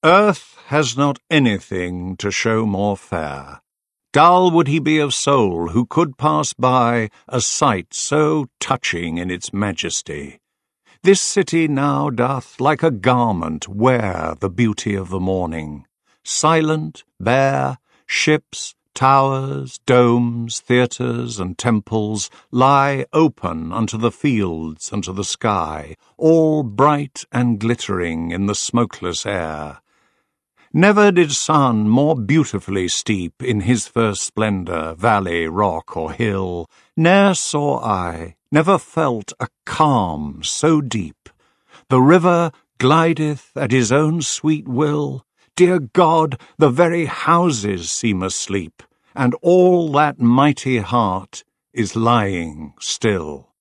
Earth has not anything to show more fair. Dull would he be of soul who could pass by a sight so touching in its majesty. This city now doth like a garment wear the beauty of the morning. Silent, bare, ships, towers, domes, theatres, and temples lie open unto the fields and to the sky, all bright and glittering in the smokeless air. Never did sun more beautifully steep in his first splendour valley, rock, or hill. Ne'er saw I, never felt a calm so deep. The river glideth at his own sweet will. Dear God, the very houses seem asleep, and all that mighty heart is lying still.